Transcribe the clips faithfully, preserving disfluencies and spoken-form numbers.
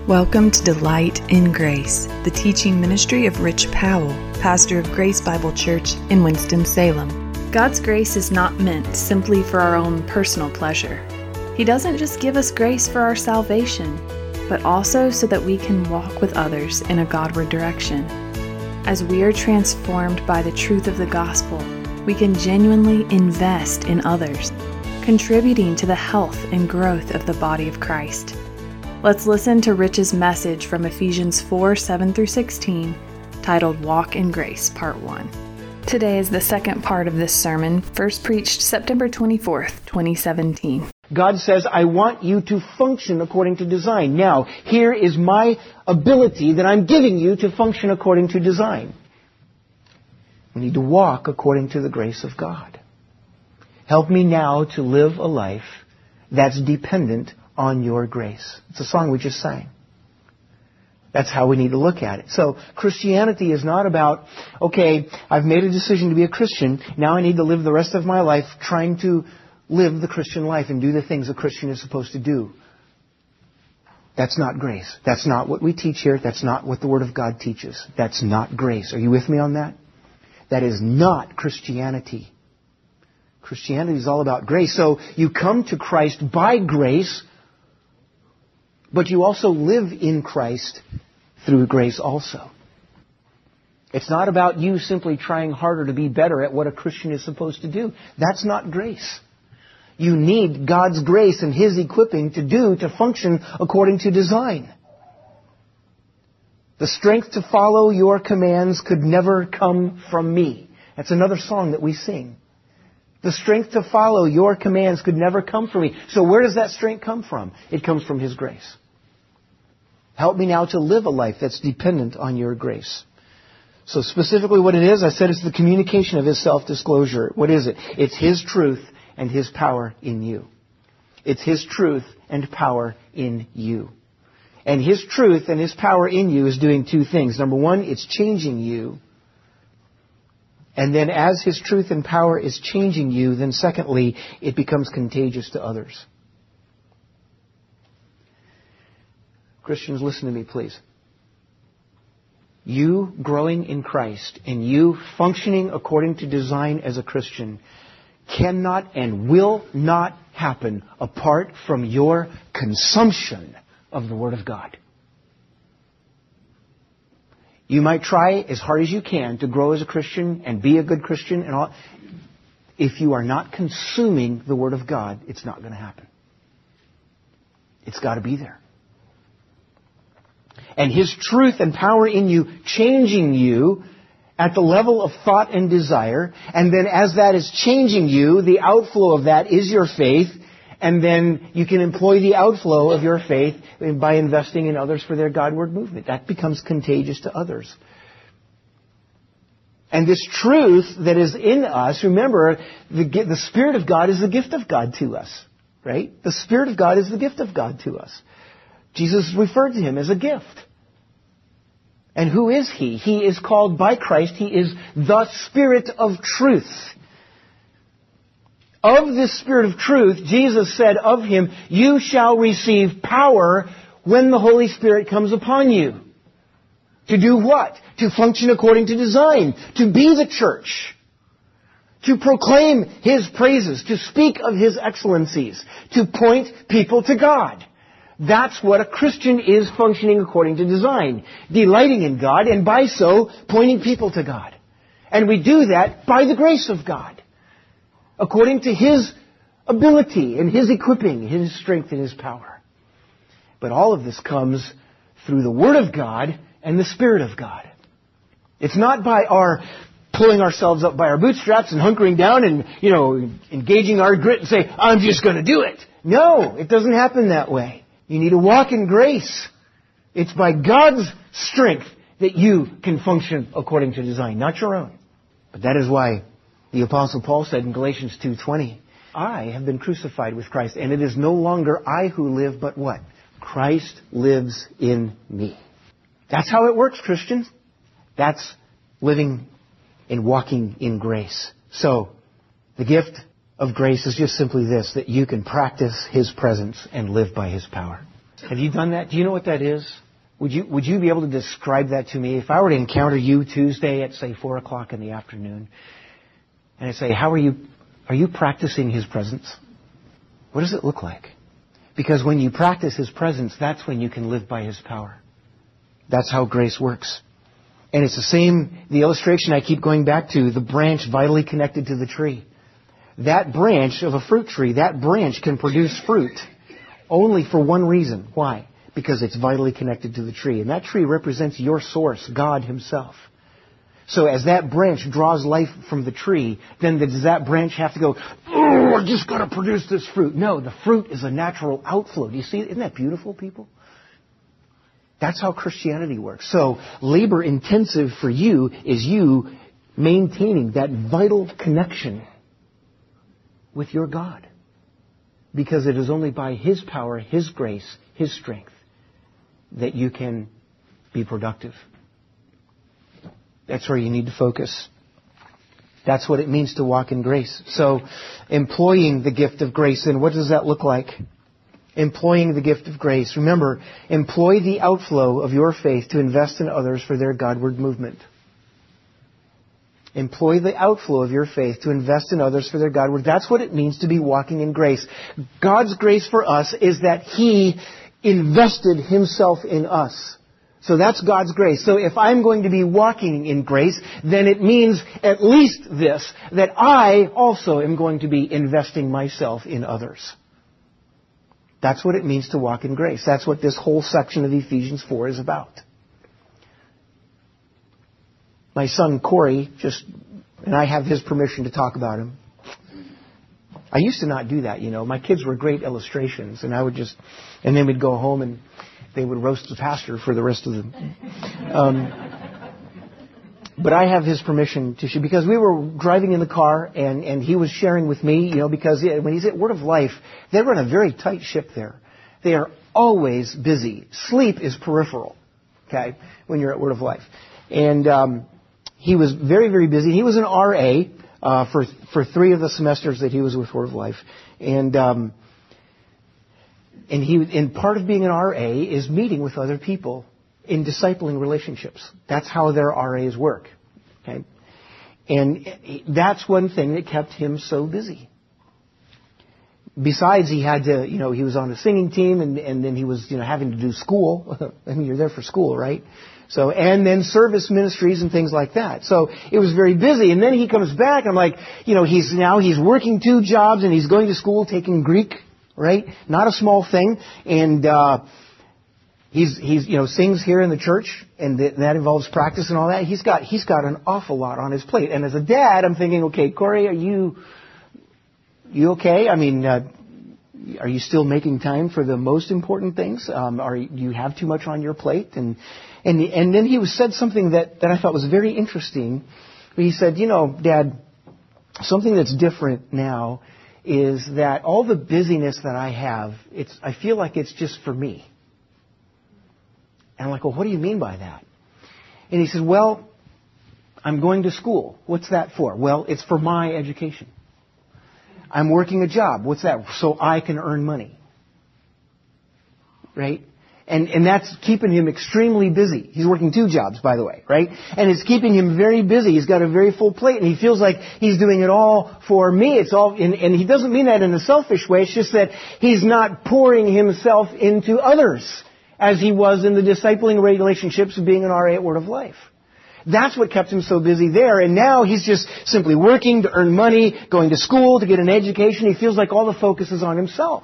Welcome to Delight in Grace, the teaching ministry of Rich Powell, pastor of Grace Bible Church in Winston-Salem. God's grace is not meant simply for our own personal pleasure. He doesn't just give us grace for our salvation, but also so that we can walk with others in a Godward direction. As we are transformed by the truth of the gospel, we can genuinely invest in others, contributing to the health and growth of the body of Christ. Let's listen to Rich's message from Ephesians four, seven through sixteen, titled Walk in Grace, Part one. Today is the second part of this sermon, first preached September twenty-fourth, twenty seventeen. God says, I want you to function according to design. Now, here is my ability that I'm giving you to function according to design. We need to walk according to the grace of God. Help me now to live a life that's dependent on your grace. It's a song we just sang. That's how we need to look at it. So Christianity is not about, okay, I've made a decision to be a Christian. Now I need to live the rest of my life trying to live the Christian life and do the things a Christian is supposed to do. That's not grace. That's not what we teach here. That's not what the Word of God teaches. That's not grace. Are you with me on that? That is not Christianity. Christianity is all about grace. So you come to Christ by grace, but you also live in Christ through grace also. It's not about you simply trying harder to be better at what a Christian is supposed to do. That's not grace. You need God's grace and His equipping to do, to function according to design. The strength to follow your commands could never come from me. That's another song that we sing. The strength to follow your commands could never come from me. So where does that strength come from? It comes from His grace. Help me now to live a life that's dependent on your grace. So specifically what it is, I said it's the communication of His self-disclosure. What is it? It's His truth and His power in you. It's His truth and power in you. And His truth and His power in you is doing two things. Number one, it's changing you. And then as His truth and power is changing you, then secondly, it becomes contagious to others. Christians, listen to me, please. You growing in Christ and you functioning according to design as a Christian cannot and will not happen apart from your consumption of the Word of God. You might try as hard as you can to grow as a Christian and be a good Christian and all. If you are not consuming the Word of God, it's not going to happen. It's got to be there. And His truth and power in you, changing you at the level of thought and desire. And then as that is changing you, the outflow of that is your faith. And then you can employ the outflow of your faith by investing in others for their Godward movement. That becomes contagious to others. And this truth that is in us, remember, the, the Spirit of God is the gift of God to us. Right? The Spirit of God is the gift of God to us. Jesus referred to Him as a gift. And who is He? He is called by Christ. He is the Spirit of truth. Of this Spirit of truth, Jesus said of Him, you shall receive power when the Holy Spirit comes upon you. To do what? To function according to design. To be the church. To proclaim His praises. To speak of His excellencies. To point people to God. That's what a Christian is functioning according to design. Delighting in God and by so pointing people to God. And we do that by the grace of God. According to His ability and His equipping, His strength and His power. But all of this comes through the Word of God and the Spirit of God. It's not by our pulling ourselves up by our bootstraps and hunkering down and, you know, engaging our grit and say, I'm just going to do it. No, it doesn't happen that way. You need to walk in grace. It's by God's strength that you can function according to design, not your own. But that is why the Apostle Paul said in Galatians two twenty, I have been crucified with Christ, and it is no longer I who live, but what? Christ lives in me. That's how it works, Christians. That's living and walking in grace. So, the gift of grace is just simply this, that you can practice His presence and live by His power. Have you done that? Do you know what that is? Would you would you be able to describe that to me? If I were to encounter you Tuesday at, say, four o'clock in the afternoon, and I say, how are you, are you practicing His presence? What does it look like? Because when you practice His presence, that's when you can live by His power. That's how grace works. And it's the same, the illustration I keep going back to, the branch vitally connected to the tree. That branch of a fruit tree, that branch can produce fruit only for one reason. Why? Because it's vitally connected to the tree. And that tree represents your source, God Himself. So as that branch draws life from the tree, then does that branch have to go, oh, I just got to produce this fruit? No, the fruit is a natural outflow. Do you see? Isn't that beautiful, people? That's how Christianity works. So labor intensive for you is you maintaining that vital connection with your God. Because it is only by His power, His grace, His strength that you can be productive. That's where you need to focus. That's what it means to walk in grace. So, employing the gift of grace, then what does that look like? Employing the gift of grace. Remember, employ the outflow of your faith to invest in others for their Godward movement. Employ the outflow of your faith to invest in others for their Godward. That's what it means to be walking in grace. God's grace for us is that He invested Himself in us. So that's God's grace. So if I'm going to be walking in grace, then it means at least this, that I also am going to be investing myself in others. That's what it means to walk in grace. That's what this whole section of Ephesians four is about. My son Corey, just, and I have his permission to talk about him. I used to not do that, you know. My kids were great illustrations, and I would just, and then we'd go home and they would roast the pastor for the rest of the... Um, but I have his permission to shoot, because we were driving in the car, and, and he was sharing with me, you know, because when he's at Word of Life, they run a very tight ship there. They are always busy. Sleep is peripheral, okay, when you're at Word of Life. And um, he was very, very busy. He was an R A uh, for for three of the semesters that he was with Word of Life. And... Um, And he, and part of being an R A is meeting with other people in discipling relationships. That's how their R As work. Okay? And that's one thing that kept him so busy. Besides, he had to, you know, he was on a singing team, and, and then he was, you know, having to do school. I mean, you're there for school, right? So, and then service ministries and things like that. So it was very busy. And then he comes back, and I'm like, you know, he's now, he's working two jobs, and he's going to school taking Greek. Right? Not a small thing. And uh, he's, he's, you know, sings here in the church, and th- that involves practice and all that. He's got, he's got an awful lot on his plate. And as a dad, I'm thinking, okay, Corey, are you, you okay? I mean, uh, are you still making time for the most important things? Um, are you, do you have too much on your plate? And, and, and then he was said something that, that I thought was very interesting. He said, you know, Dad, something that's different now is that all the busyness that I have, it's, I feel like it's just for me. And I'm like, well, what do you mean by that? And he says, well, I'm going to school. What's that for? Well, it's for my education. I'm working a job. What's that? So I can earn money. Right? And, and that's keeping him extremely busy. He's working two jobs, by the way, right? And it's keeping him very busy. He's got a very full plate, and he feels like he's doing it all for me. It's all, and, and he doesn't mean that in a selfish way. It's just that he's not pouring himself into others as he was in the discipling relationships of being an R A at Word of Life. That's what kept him so busy there. And now he's just simply working to earn money, going to school to get an education. He feels like all the focus is on himself.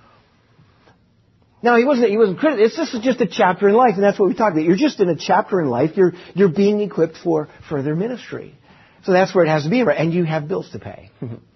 Now, he wasn't, he wasn't critical. It's just, just a chapter in life, and that's what we talked about. You're just in a chapter in life. You're, you're being equipped for further ministry. So that's where it has to be. And you have bills to pay.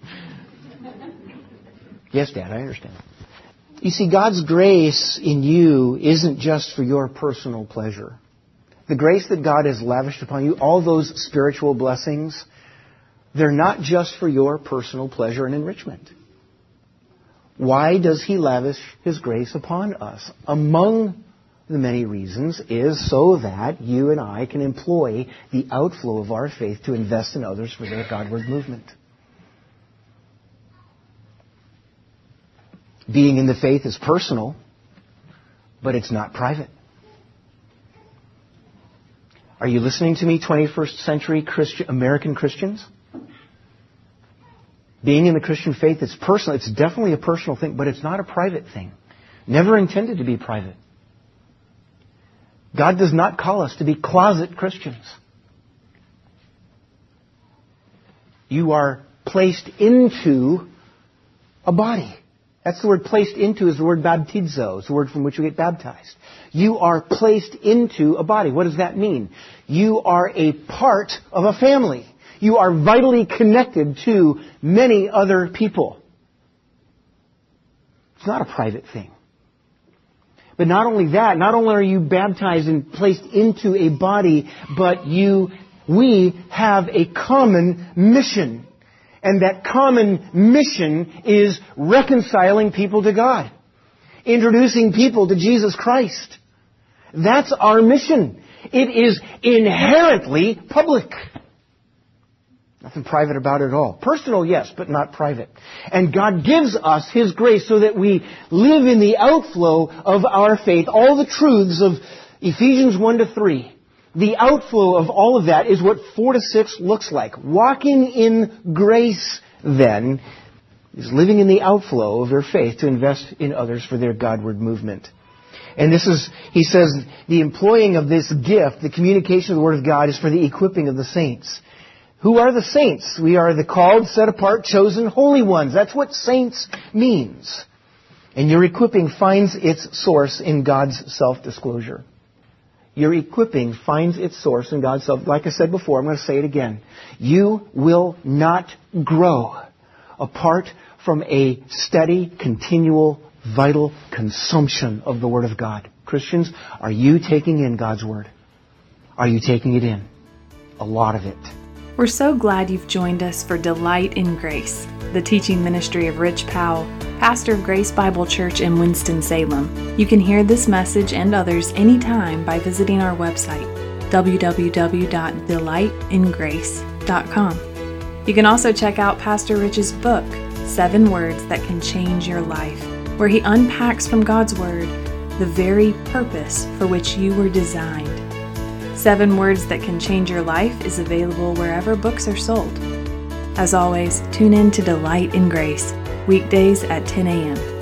Yes, Dad, I understand. You see, God's grace in you isn't just for your personal pleasure. The grace that God has lavished upon you, all those spiritual blessings, they're not just for your personal pleasure and enrichment. Why does He lavish His grace upon us? Among the many reasons is so that you and I can employ the outflow of our faith to invest in others for their Godward movement. Being in the faith is personal, but it's not private. Are you listening to me, twenty-first century Christian, American Christians? Being in the Christian faith, it's personal. It's definitely a personal thing, but it's not a private thing. Never intended to be private. God does not call us to be closet Christians. You are placed into a body. That's the word placed into is the word baptizo. It's the word from which we get baptized. You are placed into a body. What does that mean? You are a part of a family. You are vitally connected to many other people. It's not a private thing. But not only that, not only are you baptized and placed into a body, but you, we have a common mission. And that common mission is reconciling people to God. Introducing people to Jesus Christ. That's our mission. It is inherently public. Nothing private about it at all. Personal, yes, but not private. And God gives us His grace so that we live in the outflow of our faith. All the truths of Ephesians one to three. The outflow of all of that is what four to six looks like. Walking in grace, then, is living in the outflow of your faith to invest in others for their Godward movement. And this is, he says, the employing of this gift, the communication of the Word of God, is for the equipping of the saints. Who are the saints? We are the called, set apart, chosen, holy ones. That's what saints means. And your equipping finds its source in God's self-disclosure. Your equipping finds its source in God's self. Like I said before, I'm going to say it again. You will not grow apart from a steady, continual, vital consumption of the Word of God. Christians, are you taking in God's Word? Are you taking it in? A lot of it. We're so glad you've joined us for Delight in Grace, the teaching ministry of Rich Powell, pastor of Grace Bible Church in Winston-Salem. You can hear this message and others anytime by visiting our website, w w w dot delight in grace dot com. You can also check out Pastor Rich's book, Seven Words That Can Change Your Life, where he unpacks from God's Word the very purpose for which you were designed. Seven Words That Can Change Your Life is available wherever books are sold. As always, tune in to Delight in Grace, weekdays at ten a.m.